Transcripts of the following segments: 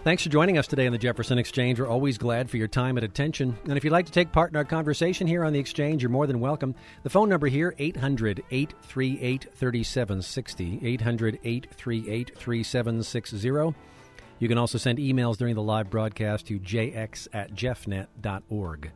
Thanks for joining us today on the Jefferson Exchange. We're always glad for your time and attention. And if you'd like to take part in our conversation here on the Exchange, you're more than welcome. The phone number here, 800-838-3760, 800-838-3760. You can also send emails during the live broadcast to jx@jeffnet.org.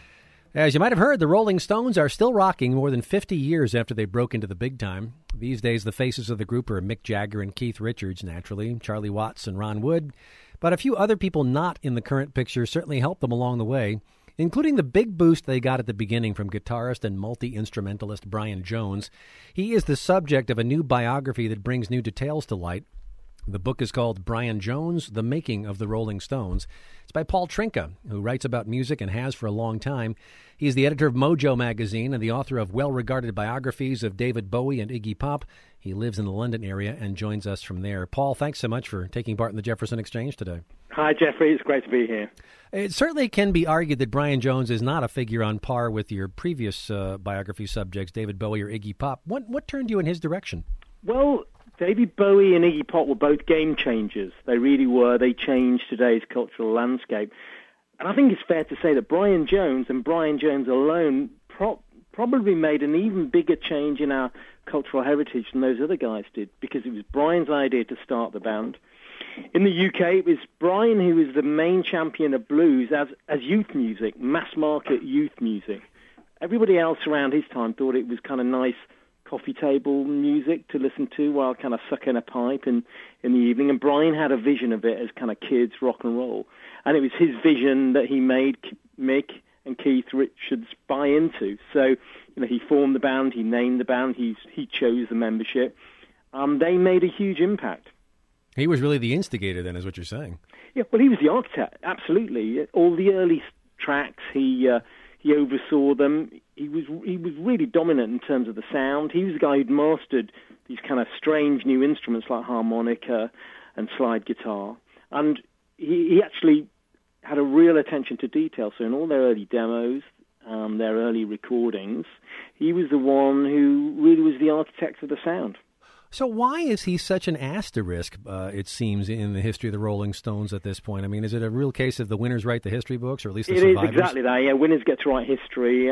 As you might have heard, the Rolling Stones are still rocking more than 50 years after they broke into the big time. These days, the faces of the group are Mick Jagger and Keith Richards, naturally, Charlie Watts and Ron Wood. But a few other people not in the current picture certainly helped them along the way, including the big boost they got at the beginning from guitarist and multi-instrumentalist Brian Jones. He is the subject of a new biography that brings new details to light. The book is called Brian Jones, The Making of the Rolling Stones. It's by Paul Trinka, who writes about music and has for a long time. He's the editor of Mojo magazine and the author of well-regarded biographies of David Bowie and Iggy Pop. He lives in the London area and joins us from there. Paul, thanks so much for taking part in the Jefferson Exchange today. Hi, Jeffrey. It's great to be here. It certainly can be argued that Brian Jones is not a figure on par with your previous biography subjects, David Bowie or Iggy Pop. What turned you in his direction? Well, David Bowie and Iggy Pop were both game changers. They really were. They changed today's cultural landscape. And I think it's fair to say that Brian Jones and Brian Jones alone probably made an even bigger change in our cultural heritage than those other guys did, because it was Brian's idea to start the band. In the UK, it was Brian who was the main champion of blues as youth music, mass-market youth music. Everybody else around his time thought it was kind of nice coffee table music to listen to while kind of sucking a pipe in the evening. And Brian had a vision of it as kind of kids rock and roll. And it was his vision that he made Mick and Keith Richards buy into. So, he formed the band, he named the band, he chose the membership. They made a huge impact. He was really the instigator then, is what you're saying. Yeah, well, he was the architect, absolutely. All the early tracks, he oversaw them. He was really dominant in terms of the sound. He was the guy who'd mastered these kind of strange new instruments like harmonica and slide guitar. And he actually had a real attention to detail. So in all their early demos, their early recordings, he was the one who really was the architect of the sound. So why is he such an asterisk, it seems, in the history of the Rolling Stones at this point? I mean, is it a real case of the winners write the history books, or at least the survivors? It is exactly that, yeah. Winners get to write history.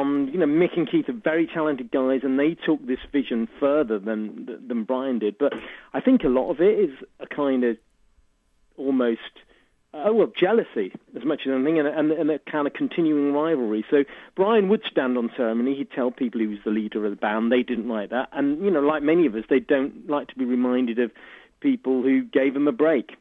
Mick and Keith are very talented guys, and they took this vision further than Brian did. But I think a lot of it is a kind of almost jealousy as much as anything, and a kind of continuing rivalry. So Brian would stand on ceremony. He'd tell people he was the leader of the band. They didn't like that. And, like many of us, they don't like to be reminded of people who gave them a break.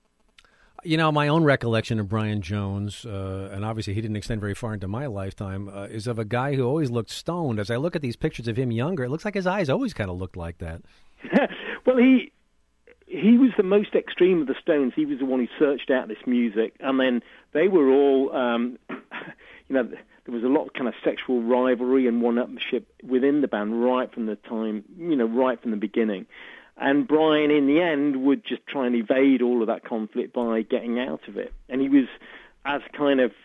My own recollection of Brian Jones, and obviously he didn't extend very far into my lifetime, is of a guy who always looked stoned. As I look at these pictures of him younger, it looks like his eyes always kind of looked like that. Well, he was the most extreme of the Stones. He was the one who searched out this music, and then they were all, there was a lot of kind of sexual rivalry and one-upmanship within the band right from the time, right from the beginning. And Brian, in the end, would just try and evade all of that conflict by getting out of it. And he was as kind of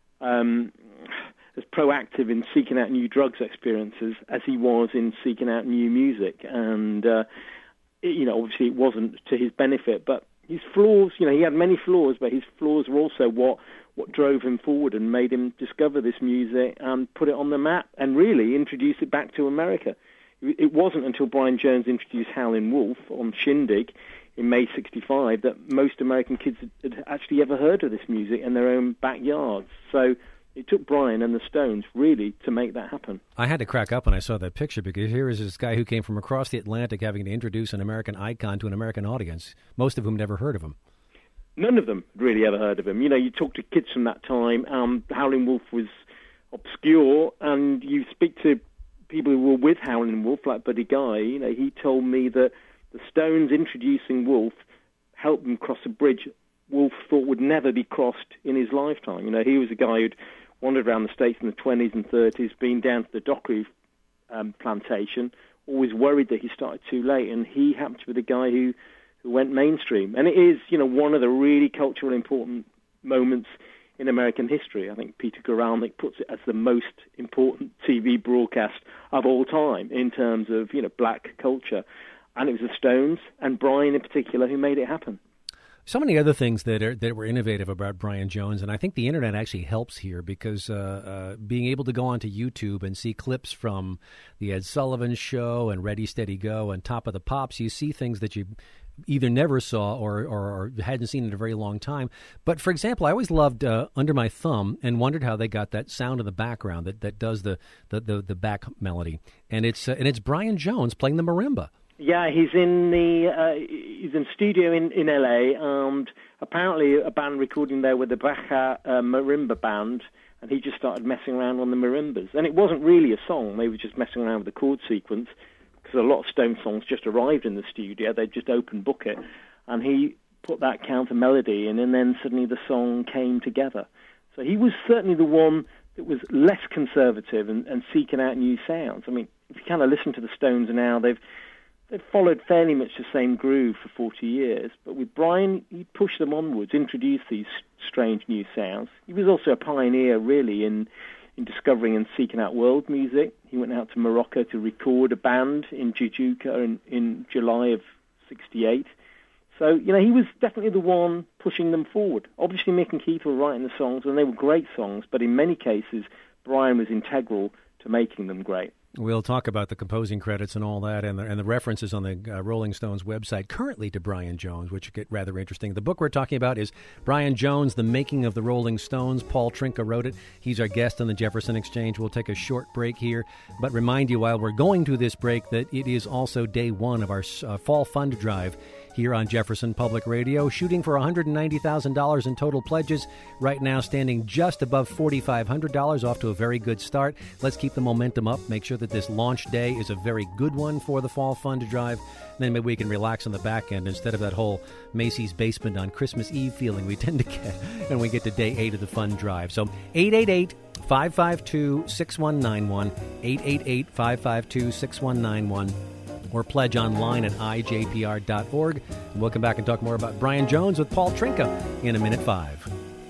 as proactive in seeking out new drugs experiences as he was in seeking out new music. And obviously it wasn't to his benefit, but his flaws, he had many flaws, but his flaws were also what drove him forward and made him discover this music and put it on the map and really introduce it back to America. It wasn't until Brian Jones introduced Howlin' Wolf on Shindig in May '65 that most American kids had actually ever heard of this music in their own backyards. So it took Brian and the Stones really to make that happen. I had to crack up when I saw that picture, because here is this guy who came from across the Atlantic having to introduce an American icon to an American audience, most of whom never heard of him. None of them really ever heard of him. You talk to kids from that time, Howlin' Wolf was obscure, and you speak to people who were with Howlin' Wolf, like Buddy Guy, he told me that the Stones introducing Wolf helped them cross a bridge Wolf thought would never be crossed in his lifetime. He was a guy who'd wandered around the States in the 20s and 30s, been down to the Dockery plantation, always worried that he started too late, and he happened to be the guy who went mainstream. And it is, one of the really culturally important moments in American history. I think Peter Guralnick puts it as the most important TV broadcast of all time in terms of, black culture. And it was the Stones, and Brian in particular, who made it happen. So many other things that were innovative about Brian Jones, and I think the internet actually helps here because being able to go onto YouTube and see clips from the Ed Sullivan Show and Ready Steady Go and Top of the Pops, you see things that you either never saw or hadn't seen in a very long time. But for example, I always loved Under My Thumb and wondered how they got that sound in the background that does the back melody, and it's Brian Jones playing the marimba. Yeah, he's in studio in LA, and apparently a band recording there with the Baja Marimba Band, and he just started messing around on the marimbas. And it wasn't really a song; they were just messing around with the chord sequence, because a lot of Stone songs just arrived in the studio. They'd just open book it, and he put that counter melody in, and then suddenly the song came together. So he was certainly the one that was less conservative and seeking out new sounds. I mean, if you kind of listen to the Stones now, they've followed fairly much the same groove for 40 years, but with Brian, he pushed them onwards, introduced these strange new sounds. He was also a pioneer, really, in discovering and seeking out world music. He went out to Morocco to record a band in Tijuca in July of '68. So, he was definitely the one pushing them forward. Obviously, Mick and Keith were writing the songs, and they were great songs, but in many cases, Brian was integral to making them great. We'll talk about the composing credits and all that, and the references on the Rolling Stones website currently to Brian Jones, which get rather interesting. The book we're talking about is Brian Jones, The Making of the Rolling Stones. Paul Trinka wrote it. He's our guest on the Jefferson Exchange. We'll take a short break here, but remind you while we're going to this break that it is also day one of our fall fund drive here on Jefferson Public Radio, shooting for $190,000 in total pledges. Right now, standing just above $4,500, off to a very good start. Let's keep the momentum up. Make sure that this launch day is a very good one for the Fall Fund Drive. Then maybe we can relax on the back end instead of that whole Macy's basement on Christmas Eve feeling we tend to get when we get to day 8 of the fund drive. So 888-552-6191, 888-552-6191. or pledge online at ijpr.org. And we'll come back and talk more about Brian Jones with Paul Trinka in a minute 5.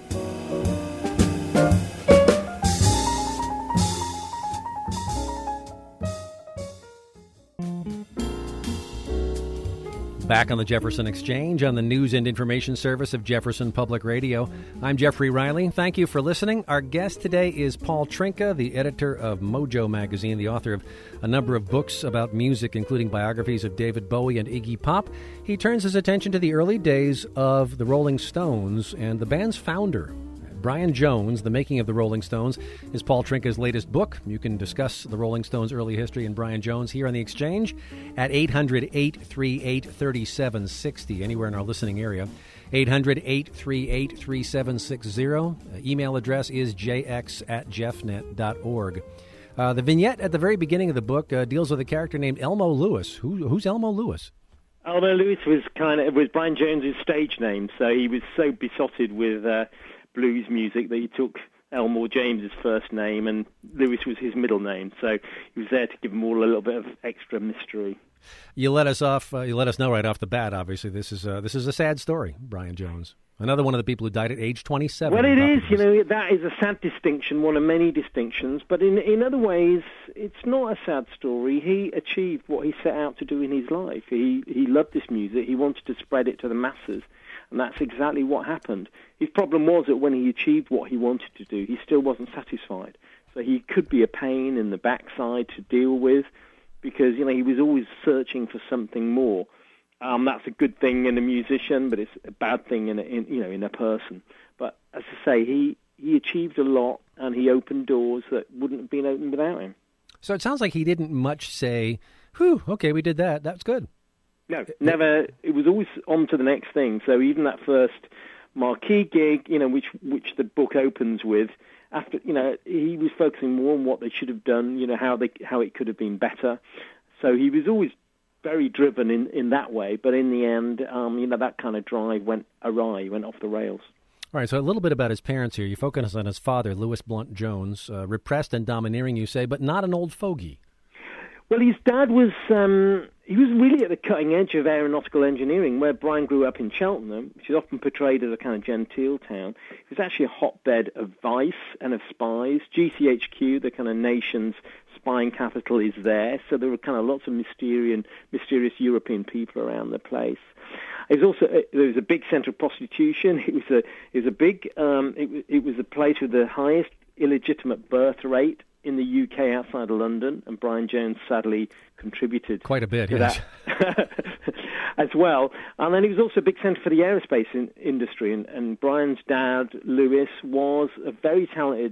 Back on the Jefferson Exchange on the News and Information Service of Jefferson Public Radio. I'm Jeffrey Riley. Thank you for listening. Our guest today is Paul Trinka, the editor of Mojo Magazine, the author of a number of books about music, including biographies of David Bowie and Iggy Pop. He turns his attention to the early days of the Rolling Stones and the band's founder, Brian Jones. The Making of the Rolling Stones is Paul Trinka's latest book. You can discuss the Rolling Stones' early history and Brian Jones here on the Exchange at 800-838-3760, anywhere in our listening area. 800-838-3760. Email address is jx@jeffnet.org. The vignette at the very beginning of the book deals with a character named Elmo Lewis. Who's Elmo Lewis? Elmo Lewis was Brian Jones's stage name, so he was so besotted with blues music that he took Elmore James's first name, and Lewis was his middle name. So he was there to give them all a little bit of extra mystery. You let us off. You let us know right off the bat. Obviously, this is a sad story. Brian Jones, another one of the people who died at age 27. Well, it is. That is a sad distinction, one of many distinctions. But in other ways, it's not a sad story. He achieved what he set out to do in his life. He loved this music. He wanted to spread it to the masses. And that's exactly what happened. His problem was that when he achieved what he wanted to do, he still wasn't satisfied. So he could be a pain in the backside to deal with because, he was always searching for something more. That's a good thing in a musician, but it's a bad thing in a person. But as I say, he achieved a lot, and he opened doors that wouldn't have been opened without him. So it sounds like he didn't much say, "Whew, okay, we did that. That's good." No, never. It was always on to the next thing. So even that first marquee gig, which the book opens with, after he was focusing more on what they should have done, how it could have been better. So he was always very driven in that way. But in the end, that kind of drive went awry, went off the rails. All right, so a little bit about his parents here. You focus on his father, Louis Blunt Jones, repressed and domineering, you say, but not an old fogey. Well, his dad was he was really at the cutting edge of aeronautical engineering, where Brian grew up in Cheltenham, which is often portrayed as a kind of genteel town. It was actually a hotbed of vice and of spies. GCHQ, the kind of nation's spying capital, is there, so there were kind of lots of mysterious European people around the place. It was also there was a big centre of prostitution. It was a big it was a place with the highest illegitimate birth rate in the UK outside of London, and Brian Jones sadly contributed quite a bit to yes. that as well. And then it was also a big centre for the aerospace industry, and Brian's dad, Lewis, was a very talented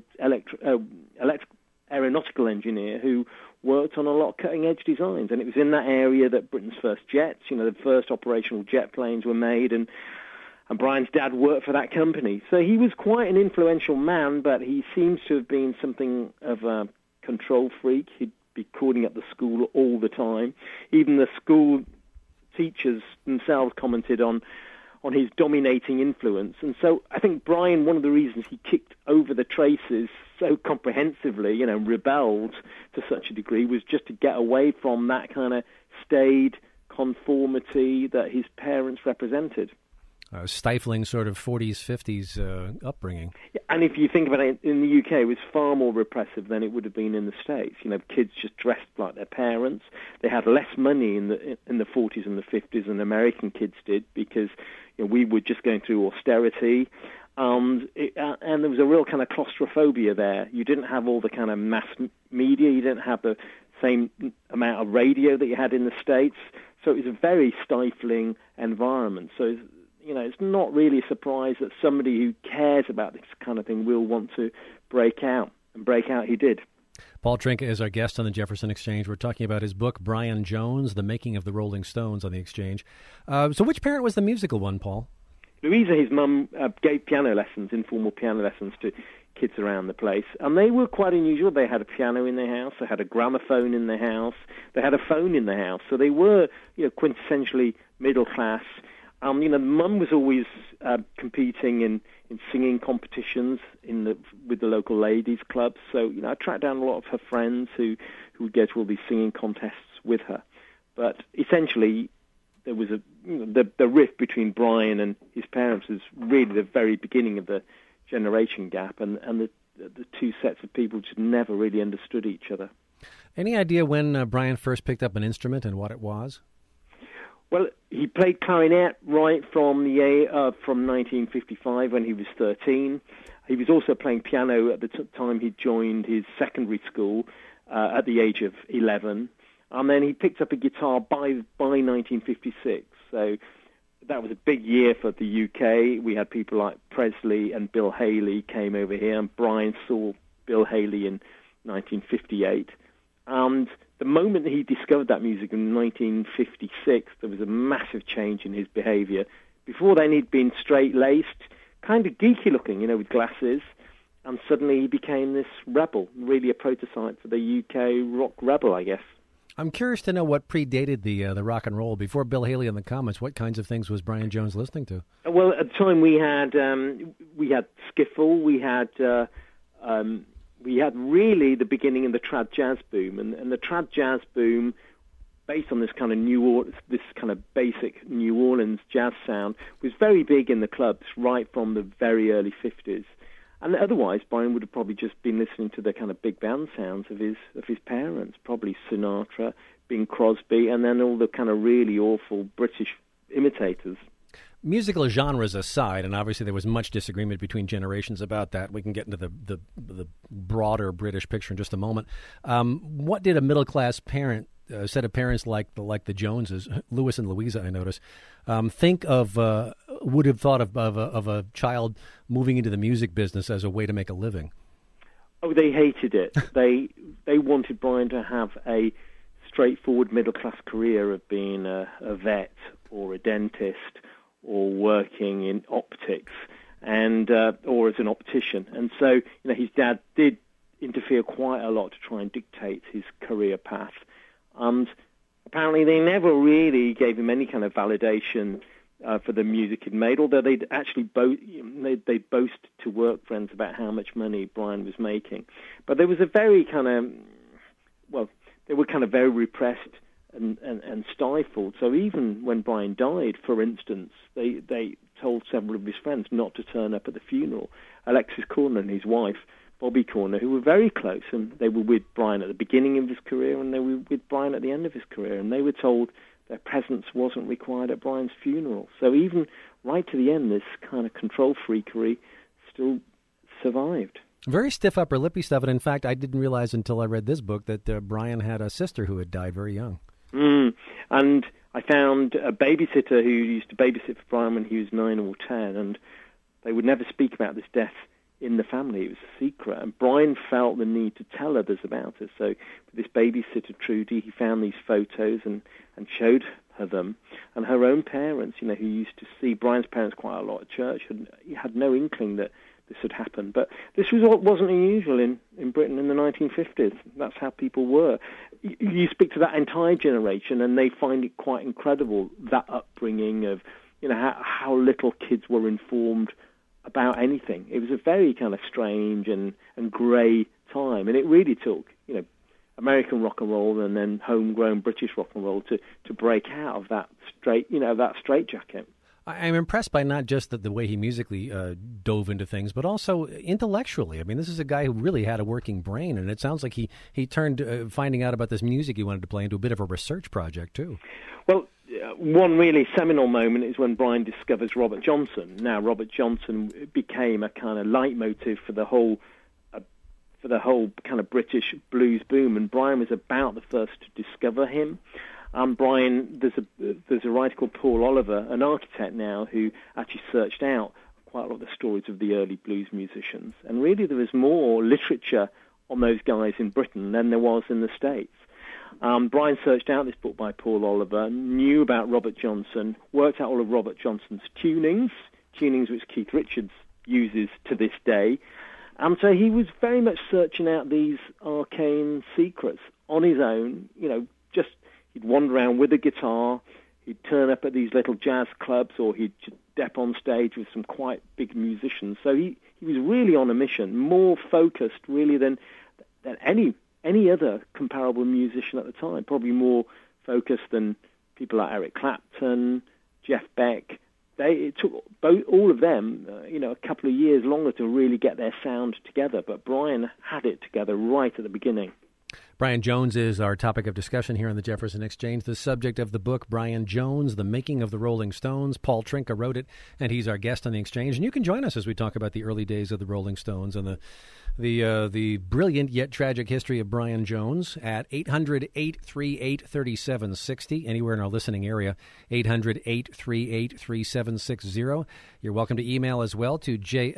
aeronautical engineer who worked on a lot of cutting-edge designs, and it was in that area that Britain's first jets, the first operational jet planes were made, and Brian's dad worked for that company. So he was quite an influential man, but he seems to have been something of a control freak. He'd be calling up the school all the time. Even the school teachers themselves commented on his dominating influence. And so I think Brian, one of the reasons he kicked over the traces so comprehensively, rebelled to such a degree, was just to get away from that kind of staid conformity that his parents represented. Stifling sort of 40s, 50s upbringing. And if you think about it, in the UK, it was far more repressive than it would have been in the States. Kids just dressed like their parents. They had less money in the 40s and the 50s than American kids did, because we were just going through austerity. And there was a real kind of claustrophobia there. You didn't have all the kind of mass media. You didn't have the same amount of radio that you had in the States. So it was a very stifling environment. So it's not really a surprise that somebody who cares about this kind of thing will want to break out. And break out he did. Paul Trinka is our guest on the Jefferson Exchange. We're talking about his book, Brian Jones, The Making of the Rolling Stones, on the Exchange. So which parent was the musical one, Paul? Louisa, his mum, gave piano lessons, informal piano lessons to kids around the place. And they were quite unusual. They had a piano in their house. They had a gramophone in their house. They had a phone in their house. So they were quintessentially middle class. Mum was always competing in singing competitions with the local ladies' clubs. So, I tracked down a lot of her friends who would go to all these singing contests with her. But essentially, there was the rift between Brian and his parents was really the very beginning of the generation gap, and the two sets of people just never really understood each other. Any idea when Brian first picked up an instrument and what it was? Well, he played clarinet right from 1955 when he was 13. He was also playing piano at the time he joined his secondary school at the age of 11. And then he picked up a guitar by 1956. So that was a big year for the UK. We had people like Presley and Bill Haley came over here, and Brian saw Bill Haley in 1958. And the moment that he discovered that music in 1956, there was a massive change in his behavior. Before then, he'd been straight-laced, kind of geeky-looking, with glasses, and suddenly he became this rebel, really a prototype for the UK rock rebel, I guess. I'm curious to know what predated the rock and roll. Before Bill Haley and the Comets, what kinds of things was Brian Jones listening to? Well, at the time we had skiffle, we had really the beginning of the trad jazz boom, and the trad jazz boom, based on this kind of basic New Orleans jazz sound, was very big in the clubs right from the very early 50s. And otherwise, Brian would have probably just been listening to the kind of big band sounds of his parents, probably Sinatra, Bing Crosby, and then all the kind of really awful British imitators. Musical genres aside, and obviously there was much disagreement between generations about that. We can get into the broader British picture in just a moment. What did a middle class parent, set of parents like the Joneses, Lewis and Louisa, I notice, think of? Would have thought of a child moving into the music business as a way to make a living? Oh, they hated it. They wanted Brian to have a straightforward middle class career of being a vet or a dentist or working in optics and or as an optician. And so, his dad did interfere quite a lot to try and dictate his career path. And apparently they never really gave him any kind of validation for the music he'd made, although they'd actually they'd boast to work friends about how much money Brian was making. But there was a very kind of, they were kind of very repressed and stifled. So even when Brian died, for instance, they told several of his friends not to turn up at the funeral. Alexis Corner and his wife, Bobby Corner, who were very close, and they were with Brian at the beginning of his career, and they were with Brian at the end of his career, and they were told their presence wasn't required at Brian's funeral. So even right to the end, this kind of control freakery still survived. Very stiff upper lippy stuff, and in fact, I didn't realize until I read this book that Brian had a sister who had died very young. And I found a babysitter who used to babysit for Brian when he was 9 or 10, and they would never speak about this death in the family. It was a secret, and Brian felt the need to tell others about it. So with this babysitter, Trudy, he found these photos and showed her them. And her own parents, who used to see Brian's parents quite a lot at church, had no inkling that this had happened. But this wasn't unusual in Britain in the 1950s. That's how people were. You speak to that entire generation, and they find it quite incredible, that upbringing of how little kids were informed about anything. It was a very kind of strange and grey time, and it really took American rock and roll and then homegrown British rock and roll to break out of that straitjacket. I'm impressed by not just the way he musically dove into things, but also intellectually. I mean, this is a guy who really had a working brain, and it sounds like he turned finding out about this music he wanted to play into a bit of a research project, too. Well, one really seminal moment is when Brian discovers Robert Johnson. Now, Robert Johnson became a kind of leitmotif for the whole kind of British blues boom, and Brian was about the first to discover him. Brian, there's a writer called Paul Oliver, an architect now, who actually searched out quite a lot of the stories of the early blues musicians. And really there was more literature on those guys in Britain than there was in the States. Brian searched out this book by Paul Oliver, knew about Robert Johnson, worked out all of Robert Johnson's tunings which Keith Richards uses to this day. So he was very much searching out these arcane secrets on his own, he'd wander around with a guitar, he'd turn up at these little jazz clubs, or he'd step on stage with some quite big musicians. So he was really on a mission, more focused really than any other comparable musician at the time, probably more focused than people like Eric Clapton, Jeff Beck. It took all of them, a couple of years longer to really get their sound together, but Brian had it together right at the beginning. Brian Jones is our topic of discussion here on the Jefferson Exchange. The subject of the book, Brian Jones, The Making of the Rolling Stones. Paul Trinka wrote it, and he's our guest on the Exchange. And you can join us as we talk about the early days of the Rolling Stones and the brilliant yet tragic history of Brian Jones at 800-838-3760, anywhere in our listening area, 800-838-3760. You're welcome to email as well to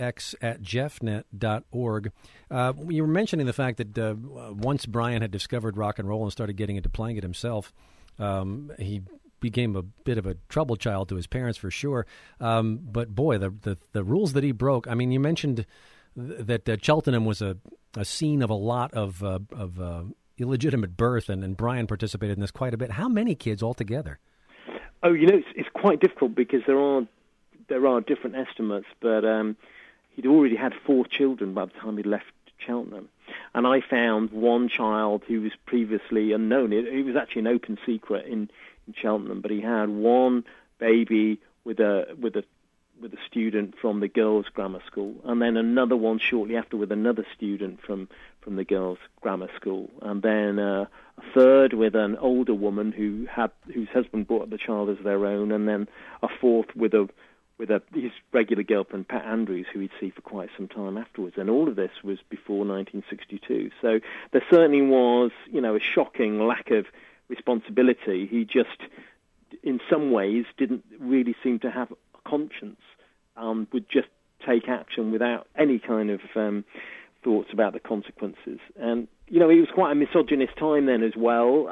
jx@jeffnet.org. You were mentioning the fact that once Brian had discovered rock and roll and started getting into playing it himself, he became a bit of a trouble child to his parents for sure. But boy, the rules that he broke. I mean, you mentioned that Cheltenham was a scene of a lot of illegitimate birth, and Brian participated in this quite a bit. How many kids altogether? Oh, it's quite difficult because there are different estimates, but he'd already had 4 children by the time he left Cheltenham. And I found one child who was previously unknown. It was actually an open secret in Cheltenham, but he had one baby with a student from the girls' grammar school, and then another one shortly after with another student from the girls' grammar school, and then a third with an older woman whose husband brought up the child as their own, and then a fourth with his regular girlfriend, Pat Andrews, who he'd see for quite some time afterwards. And all of this was before 1962. So there certainly was, a shocking lack of responsibility. He just, in some ways, didn't really seem to have a conscience, would just take action without any kind of thoughts about the consequences. And, it was quite a misogynist time then as well.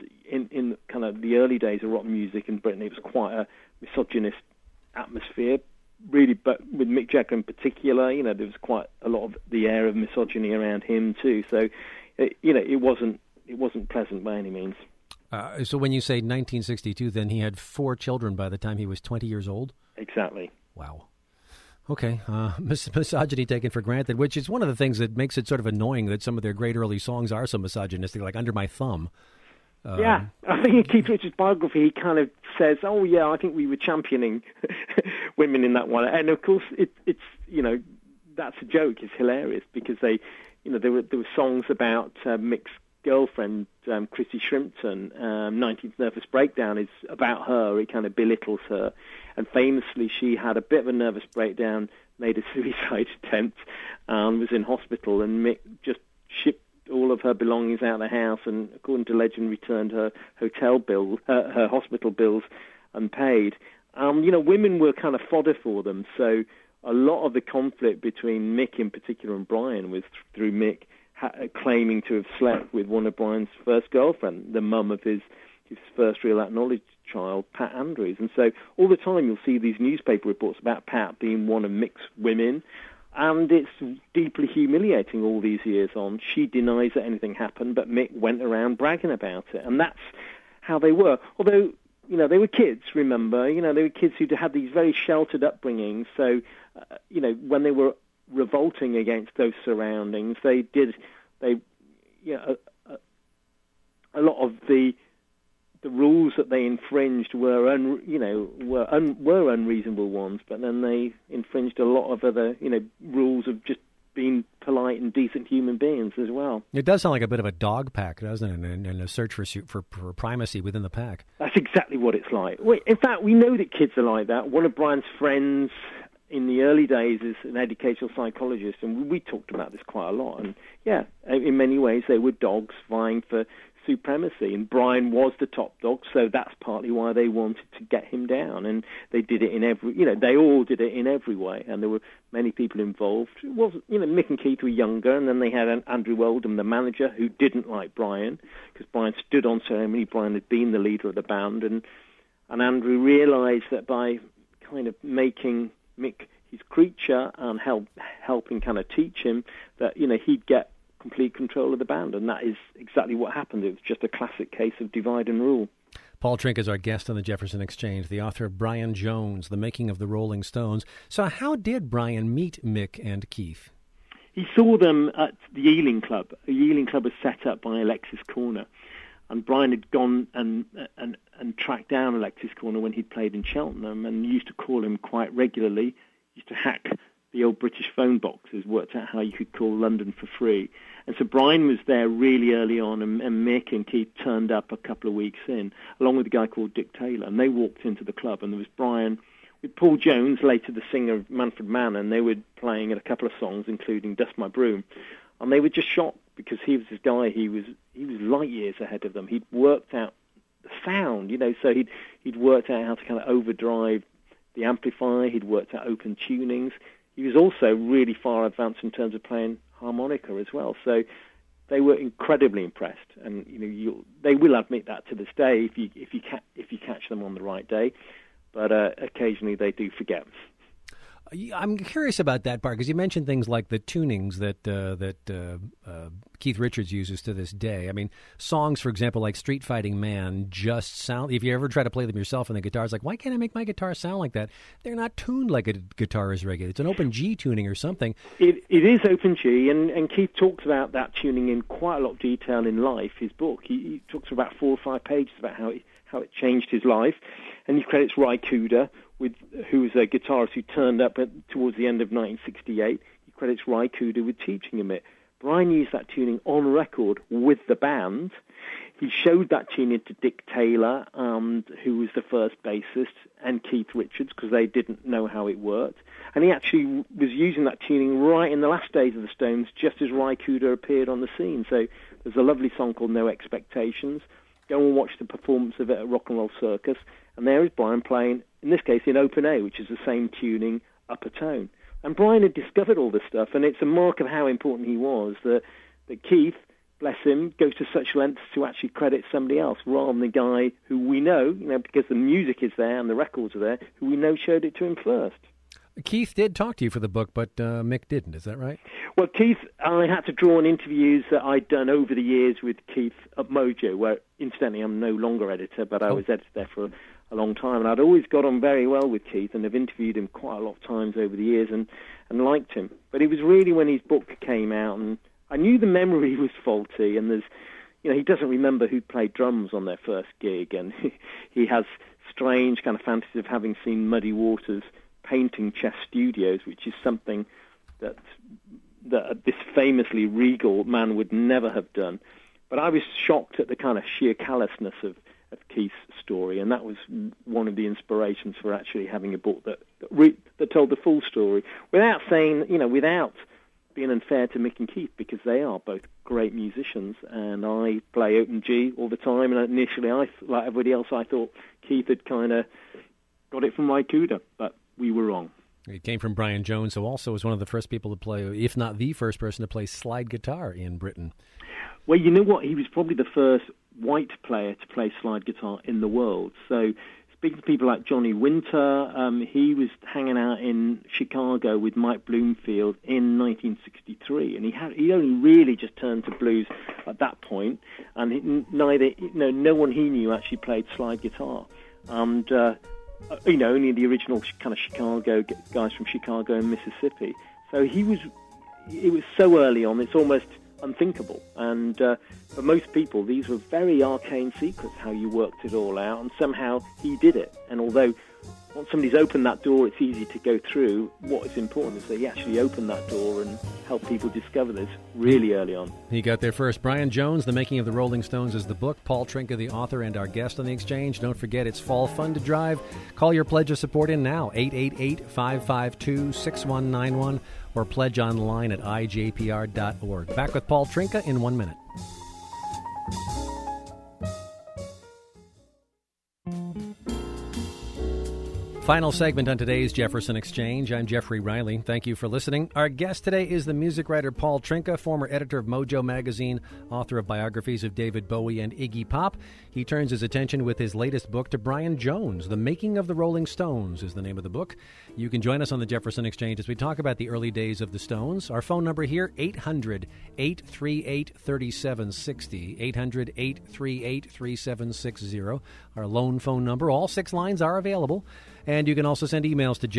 In kind of the early days of rock music in Britain, it was quite a misogynist atmosphere, really, but with Mick Jagger in particular, there was quite a lot of the air of misogyny around him too. So, it wasn't pleasant by any means. So when you say 1962, then he had 4 children by the time he was 20 years old? Exactly. Wow. Okay. Misogyny taken for granted, which is one of the things that makes it sort of annoying that some of their great early songs are so misogynistic, like Under My Thumb. Yeah, I think in Keith Richards' biography, he kind of says, "Oh yeah, I think we were championing women in that one." And of course, it's that's a joke. It's hilarious because there were songs about Mick's girlfriend, Chrissy Shrimpton, 19th Nervous Breakdown, is about her. It kind of belittles her. And famously, she had a bit of a nervous breakdown, made a suicide attempt, and was in hospital, and Mick just shipped all of her belongings out of the house, and according to legend, returned her hotel bill, her hospital bills unpaid. Women were kind of fodder for them, so a lot of the conflict between Mick in particular and Brian was through Mick claiming to have slept with one of Brian's first girlfriend, the mum of his first real acknowledged child, Pat Andrews. And so all the time you'll see these newspaper reports about Pat being one of Mick's women, and it's deeply humiliating all these years on. She denies that anything happened, but Mick went around bragging about it, and that's how they were. Although, they were kids, remember? They were kids who had these very sheltered upbringings, so, when they were revolting against those surroundings, a lot of the rules that they infringed were unreasonable ones, but then they infringed a lot of other rules of just being polite and decent human beings as well. It does sound like a bit of a dog pack, doesn't it? And a search for primacy within the pack. That's exactly what it's like. In fact, we know that kids are like that. One of Brian's friends in the early days is an educational psychologist, and we talked about this quite a lot. And yeah, in many ways they were dogs vying for supremacy, and Brian was the top dog, so that's partly why they wanted to get him down. And they did it in they all did it in every way, and there were many people involved. It wasn't, Mick and Keith were younger, and then they had Andrew Oldham, the manager, who didn't like Brian because Brian stood on ceremony. Brian had been the leader of the band, and Andrew realised that by kind of making Mick his creature and helping kind of teach him that he'd get complete control of the band, and that is exactly what happened. It was just a classic case of divide and rule. Paul Trink is our guest on the Jefferson Exchange, the author of Brian Jones, The Making of the Rolling Stones. So how did Brian meet Mick and Keith? He saw them at the Ealing Club. The Ealing Club was set up by Alexis Corner, and Brian had gone and tracked down Alexis Corner when he'd played in Cheltenham, and used to call him quite regularly. He used to hack the old British phone boxes, worked out how you could call London for free. And so Brian was there really early on, and Mick and Keith turned up a couple of weeks in, along with a guy called Dick Taylor, and they walked into the club, and there was Brian with Paul Jones, later the singer of Manfred Mann, and they were playing at a couple of songs, including Dust My Broom, and they were just shocked because he was this guy, he was light years ahead of them. He'd worked out the sound, so he'd worked out how to kind of overdrive the amplifier, he'd worked out open tunings. He was also really far advanced in terms of playing harmonica as well. So they were incredibly impressed, and they will admit that to this day if you catch them on the right day. But occasionally they do forget. I'm curious about that part because you mentioned things like the tunings that Keith Richards uses to this day. I mean, songs, for example, like Street Fighting Man just sound, if you ever try to play them yourself on the guitar, it's like, why can't I make my guitar sound like that? They're not tuned like a guitar is regular. It's an open G tuning or something. It is open G, and Keith talks about that tuning in quite a lot of detail in Life, his book. He talks about 4 or 5 pages about how it changed his life, and he credits Ry Cooder, who was a guitarist who turned up towards the end of 1968. He credits Ry Cooder with teaching him it. Brian used that tuning on record with the band. He showed that tuning to Dick Taylor, who was the first bassist, and Keith Richards, because they didn't know how it worked. And he actually was using that tuning right in the last days of the Stones, just as Ry Cooder appeared on the scene. So there's a lovely song called No Expectations. Go and watch the performance of it at Rock and Roll Circus. And there is Brian playing, in this case, in open A, which is the same tuning, upper tone. And Brian had discovered all this stuff, and it's a mark of how important he was that Keith, bless him, goes to such lengths to actually credit somebody else rather than the guy who we know, because the music is there and the records are there, who we know showed it to him first. Keith did talk to you for the book, but Mick didn't. Is that right? Well, Keith, I had to draw on interviews that I'd done over the years with Keith at Mojo, where, incidentally, I'm no longer editor, but I was editor there for a long time. And I'd always got on very well with Keith and have interviewed him quite a lot of times over the years and liked him. But it was really when his book came out, and I knew the memory was faulty, and he doesn't remember who played drums on their first gig, and he has strange kind of fantasies of having seen Muddy Waters painting Chess Studios, which is something that this famously regal man would never have done. But I was shocked at the kind of sheer callousness of Keith's story, and that was one of the inspirations for actually having a book that told the full story, without saying, without being unfair to Mick and Keith, because they are both great musicians, and I play open G all the time, and initially, like everybody else, I thought Keith had kind of got it from Rycuda, but we were wrong. It came from Brian Jones, who also was one of the first people to play, if not the first person to play slide guitar in Britain. Well, you know what? He was probably the first white player to play slide guitar in the world. So speaking to people like Johnny Winter, he was hanging out in Chicago with Mike Bloomfield in 1963, and he only really just turned to blues at that point, and no one he knew actually played slide guitar. And only the original kind of Chicago guys from Chicago and Mississippi. So it was so early on, it's almost unthinkable. And for most people, these were very arcane secrets, how you worked it all out, and somehow he did it. And although once somebody's opened that door, it's easy to go through, what is important is that he actually opened that door and helped people discover this really early on. He got there first. Brian Jones, The Making of the Rolling Stones is the book. Paul Trinka, the author and our guest on The Exchange. Don't forget, it's Fall Fun to Drive. Call your pledge of support in now, 888-552-6191, or pledge online at ijpr.org. Back with Paul Trinka in 1 minute. Final segment on today's Jefferson Exchange. I'm Jeffrey Riley. Thank you for listening. Our guest today is the music writer Paul Trinka, former editor of Mojo magazine, author of biographies of David Bowie and Iggy Pop. He turns his attention with his latest book to Brian Jones. The Making of the Rolling Stones is the name of the book. You can join us on the Jefferson Exchange as we talk about the early days of the Stones. Our phone number here, 800-838-3760, 800-838-3760. Our lone phone number. All 6 lines are available. And you can also send emails to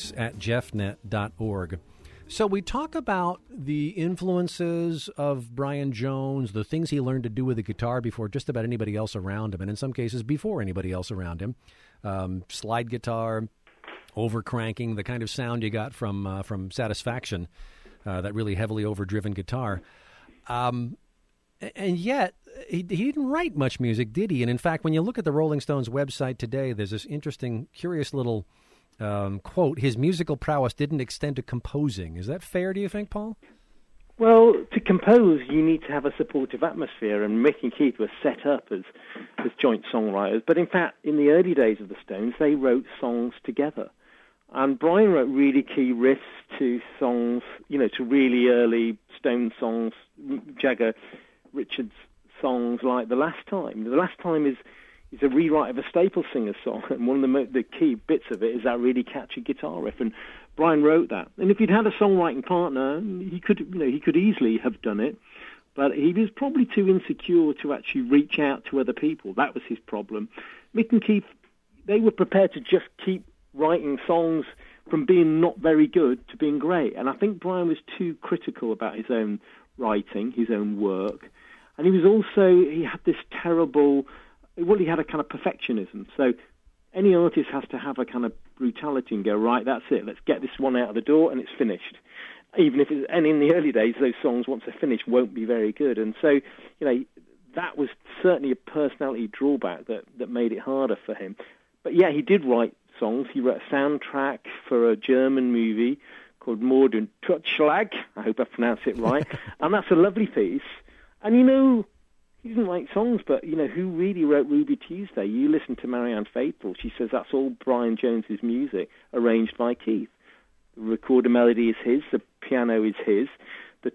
jx@jeffnet.org. So we talk about the influences of Brian Jones, the things he learned to do with the guitar before just about anybody else around him, and in some cases before anybody else around him. Slide guitar, overcranking, the kind of sound you got from Satisfaction, that really heavily overdriven guitar. And yet, he didn't write much music, did he? And in fact, when you look at the Rolling Stones website today, there's this interesting, curious little quote, his musical prowess didn't extend to composing. Is that fair, do you think, Paul? Well, to compose, you need to have a supportive atmosphere, and Mick and Keith were set up as joint songwriters. But in fact, in the early days of the Stones, they wrote songs together. And Brian wrote really key riffs to songs, to really early Stone songs, Jagger, Richards songs like The Last Time. The Last Time is a rewrite of a Staple Singers song, and one of the key bits of it is that really catchy guitar riff, and Brian wrote that. And if he'd had a songwriting partner, he could easily have done it, but he was probably too insecure to actually reach out to other people. That was his problem. Mick and Keith, they were prepared to just keep writing songs from being not very good to being great, and I think Brian was too critical about his own writing, his own work. And he had this terrible, he had a kind of perfectionism. So any artist has to have a kind of brutality and go, right, that's it, let's get this one out of the door and it's finished. And in the early days, those songs, once they're finished, won't be very good. And so, that was certainly a personality drawback that made it harder for him. But yeah, he did write songs. He wrote a soundtrack for a German movie called Mord und Totschlag. I hope I pronounced it right. And that's a lovely piece. And he didn't write songs, but who really wrote Ruby Tuesday? You listen to Marianne Faithfull. She says that's all Brian Jones's music, arranged by Keith. The recorder melody is his, the piano is his. The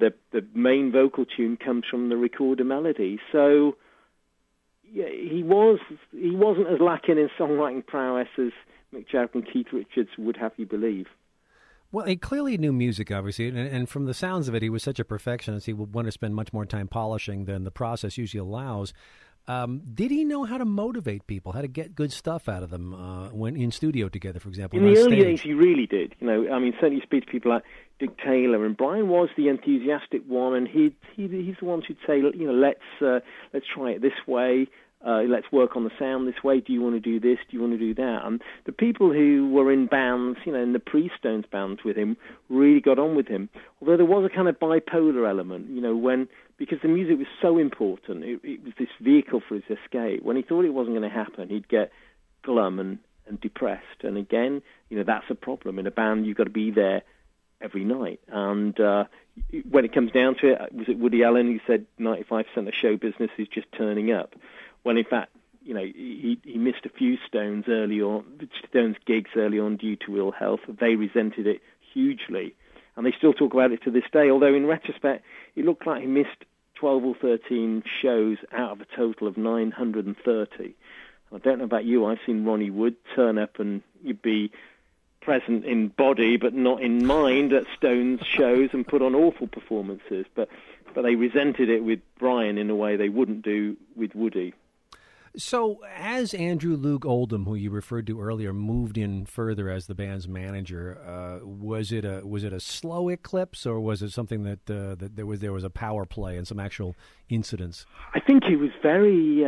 main vocal tune comes from the recorder melody. So yeah, he wasn't as lacking in songwriting prowess as Mick Jagger and Keith Richards would have you believe. Well, he clearly knew music, obviously, and from the sounds of it, he was such a perfectionist, he would want to spend much more time polishing than the process usually allows. Did he know how to motivate people, how to get good stuff out of them when in studio together, for example? In the early days, he really did. Certainly you speak to people like Dick Taylor, and Brian was the enthusiastic one, and he's the one who'd say, let's try it this way. let's work on the sound this way. Do you want to do this? Do you want to do that? And the people who were in bands, in the pre-Stones bands with him, really got on with him. Although there was a kind of bipolar element, because the music was so important, it was this vehicle for his escape. When he thought it wasn't going to happen, he'd get glum and depressed. And again, that's a problem. In a band, you've got to be there every night. And when it comes down to it, was it Woody Allen who said 95% of show business is just turning up? When in fact, he missed a few Stones gigs early on due to ill health. They resented it hugely, and they still talk about it to this day. Although in retrospect, it looked like he missed 12 or 13 shows out of a total of 930. I don't know about you. I've seen Ronnie Wood turn up and you'd be present in body but not in mind at Stones shows and put on awful performances. But they resented it with Brian in a way they wouldn't do with Woody. So as Andrew Loog Oldham, who you referred to earlier, moved in further as the band's manager, was it a slow eclipse, or was it something that there was a power play and some actual incidents? I think it was very.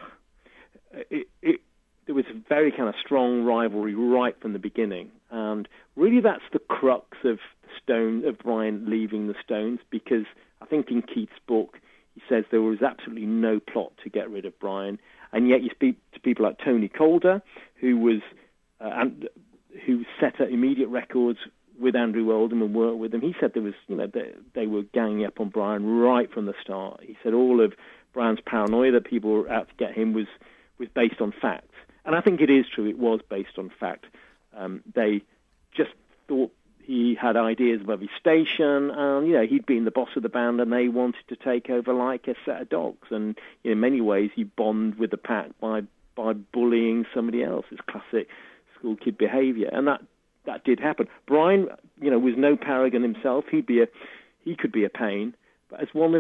There was a very kind of strong rivalry right from the beginning, and really that's the crux of Brian leaving the Stones, because I think in Keith's book he says there was absolutely no plot to get rid of Brian. And yet you speak to people like Tony Calder, who set up Immediate Records with Andrew Oldham and worked with him. He said there was, they were ganging up on Brian right from the start. He said all of Brian's paranoia that people were out to get him was based on facts. And I think it is true. It was based on fact. They just thought he had ideas above his station, and he'd been the boss of the band, and they wanted to take over like a set of dogs. And in many ways, he bonded with the pack by bullying somebody else. It's classic school kid behaviour, and that did happen. Brian, was no paragon himself. He could be a pain. But as one of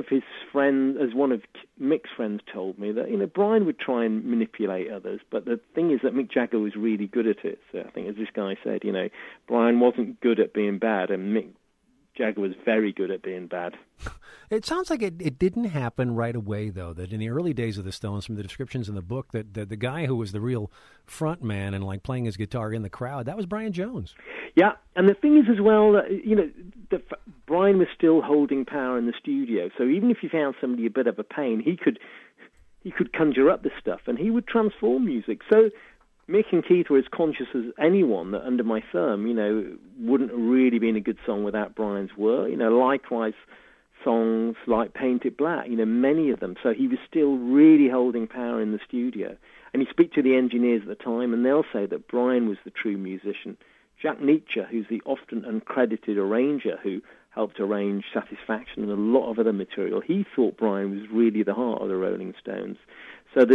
Mick's friends told me, that Brian would try and manipulate others, but the thing is that Mick Jagger was really good at it. So I think, as this guy said, Brian wasn't good at being bad, and Mick Jagger was very good at being bad. It sounds like it didn't happen right away, though, that in the early days of the Stones, from the descriptions in the book, that the guy who was the real front man and like playing his guitar in the crowd, that was Brian Jones. Yeah, and the thing is as well that, Brian was still holding power in the studio. So even if you found somebody a bit of a pain, he could conjure up the stuff, and he would transform music. So Mick and Keith were as conscious as anyone that Under My Thumb, wouldn't have really been a good song without Brian's work. Likewise, songs like Paint It Black, many of them. So he was still really holding power in the studio. And you speak to the engineers at the time, and they'll say that Brian was the true musician. Jack Nietzsche, who's the often uncredited arranger who helped arrange Satisfaction and a lot of other material, he thought Brian was really the heart of the Rolling Stones. So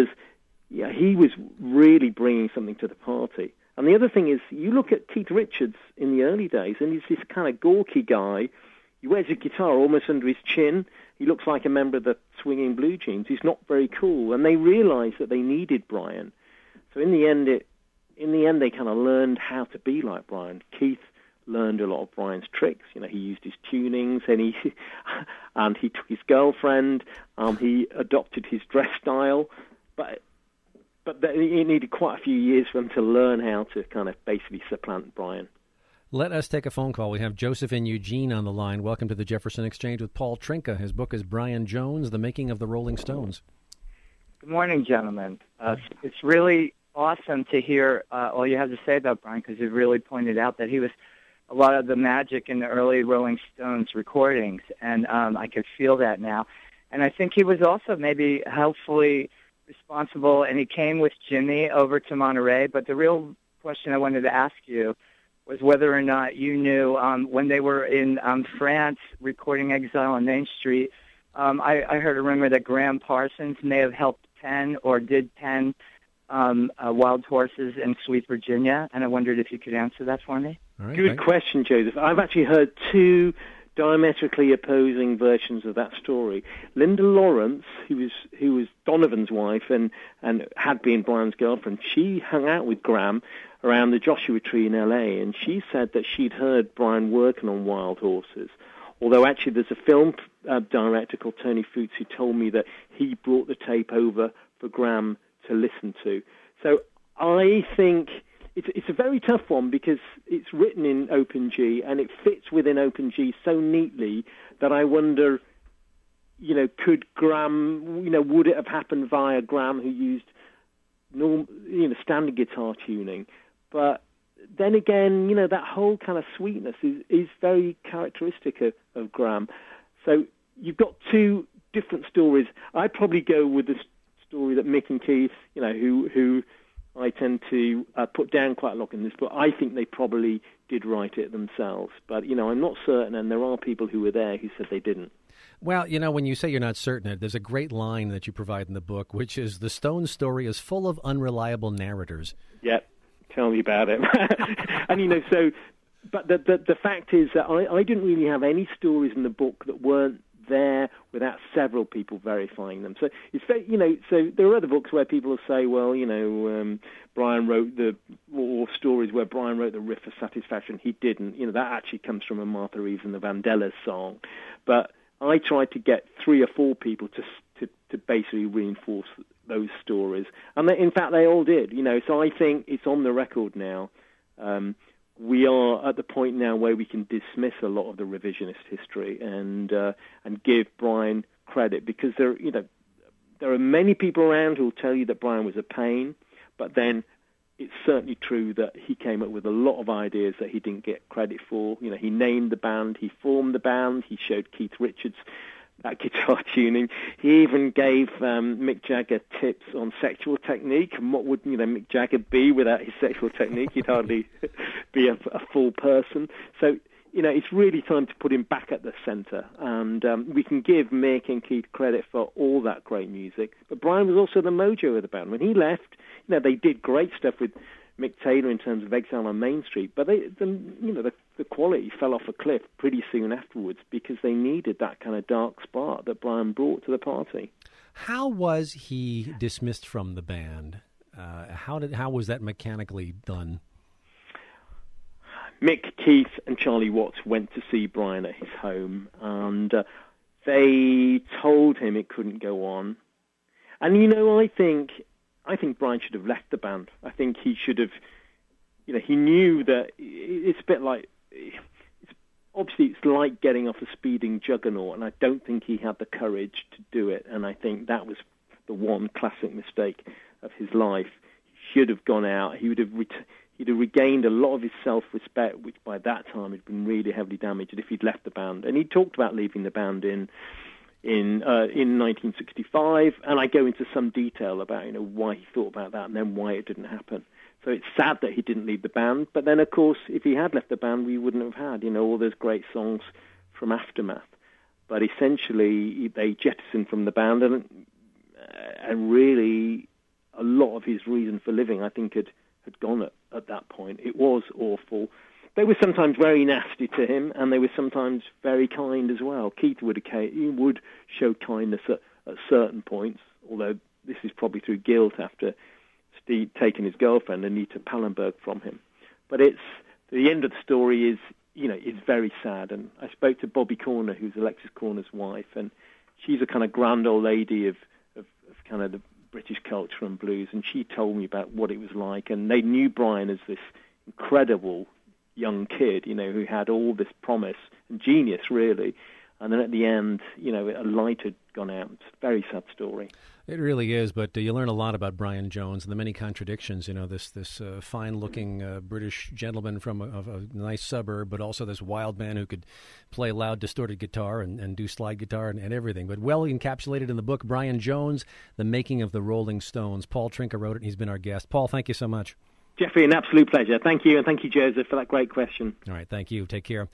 he was really bringing something to the party. And the other thing is, you look at Keith Richards in the early days, and he's this kind of gawky guy. He wears a guitar almost under his chin. He looks like a member of the Swinging Blue Jeans. He's not very cool. And they realized that they needed Brian. So in the end, they kind of learned how to be like Brian. Keith learned a lot of Brian's tricks. He used his tunings, and he took his girlfriend. He adopted his dress style, but it needed quite a few years for him to learn how to kind of basically supplant Brian. Let us take a phone call. We have Joseph in Eugene on the line. Welcome to the Jefferson Exchange with Paul Trinka. His book is Brian Jones, The Making of the Rolling Stones. Good morning, gentlemen. It's really awesome to hear all you have to say about Brian, because you really pointed out that he was a lot of the magic in the early Rolling Stones recordings, and I could feel that now. And I think he was also maybe helpfully responsible, and he came with Jimmy over to Monterey. But the real question I wanted to ask you was whether or not you knew when they were in France recording Exile on Main Street, I heard a rumor that Graham Parsons may have helped pen or did pen Wild Horses in Sweet Virginia, and I wondered if you could answer that for me. All right, Good question, Joseph. I've actually heard two diametrically opposing versions of that story. Linda Lawrence, who was Donovan's wife and had been Brian's girlfriend, she hung out with Graham around the Joshua Tree in L.A., and she said that she'd heard Brian working on Wild Horses. Although actually there's a film director called Tony Fuchs who told me that he brought the tape over for Graham listen to. So I think it's a very tough one because it's written in Open G and it fits within Open G so neatly that I wonder, could Graham, would it have happened via Graham, who used standard guitar tuning? But then again, that whole kind of sweetness is very characteristic of Graham. So you've got two different stories. I'd probably go with the story that Mick and Keith, who I tend to put down quite a lot in this book. I think they probably did write it themselves. But, I'm not certain, and there are people who were there who said they didn't. Well, when you say you're not certain, there's a great line that you provide in the book, which is, the Stones story is full of unreliable narrators. Yep, tell me about it. And, but the fact is that I didn't really have any stories in the book that weren't there without several people verifying them. So it's very, so there are other books where people will say, well, Brian wrote or stories where Brian wrote the riff for Satisfaction. He didn't. That actually comes from a Martha Reeves and the Vandellas song. But I tried to get 3 or 4 people to basically reinforce those stories. And in fact, they all did, So I think it's on the record now. We are at the point now where we can dismiss a lot of the revisionist history and give Brian credit, because there are many people around who will tell you that Brian was a pain, but then it's certainly true that he came up with a lot of ideas that he didn't get credit for. He named the band, he formed the band, he showed Keith Richards that guitar tuning. He even gave Mick Jagger tips on sexual technique, and what would Mick Jagger be without his sexual technique? He'd hardly be a full person. So it's really time to put him back at the centre, and we can give Mick and Keith credit for all that great music. But Brian was also the mojo of the band. When he left, they did great stuff with Mick Taylor in terms of Exile on Main Street, but the quality fell off a cliff pretty soon afterwards because they needed that kind of dark spark that Brian brought to the party. How was he dismissed from the band? How was that mechanically done? Mick, Keith, and Charlie Watts went to see Brian at his home, and they told him it couldn't go on. And I think Brian should have left the band. I think he should have, he knew that it's a bit like, obviously it's like getting off a speeding juggernaut, and I don't think he had the courage to do it, and I think that was the one classic mistake of his life. He should have gone out. He'd have regained a lot of his self-respect, which by that time had been really heavily damaged if he'd left the band. And he talked about leaving the band in 1965, and I go into some detail about why he thought about that and then why it didn't happen. So it's sad that he didn't leave the band, but then of course if he had left the band we wouldn't have had all those great songs from Aftermath. But essentially they jettisoned from the band, and really a lot of his reason for living I think had gone at that point. It was awful. They were sometimes very nasty to him, and they were sometimes very kind as well. Keith would show kindness at certain points, although this is probably through guilt after Steve taking his girlfriend, Anita Pallenberg, from him. But the end of the story is, it's very sad. And I spoke to Bobby Corner, who's Alexis Corner's wife, and she's a kind of grand old lady of kind of the British culture and blues, and she told me about what it was like. And they knew Brian as this incredible young kid, who had all this promise and genius, really. And then at the end, a light had gone out. It's a very sad story. It really is, but you learn a lot about Brian Jones and the many contradictions. This fine-looking British gentleman from a nice suburb, but also this wild man who could play loud, distorted guitar and do slide guitar and everything. But well encapsulated in the book, Brian Jones, The Making of the Rolling Stones. Paul Trinka wrote it, and he's been our guest. Paul, thank you so much. Jeffrey, an absolute pleasure. Thank you, and thank you, Joseph, for that great question. All right, thank you. Take care.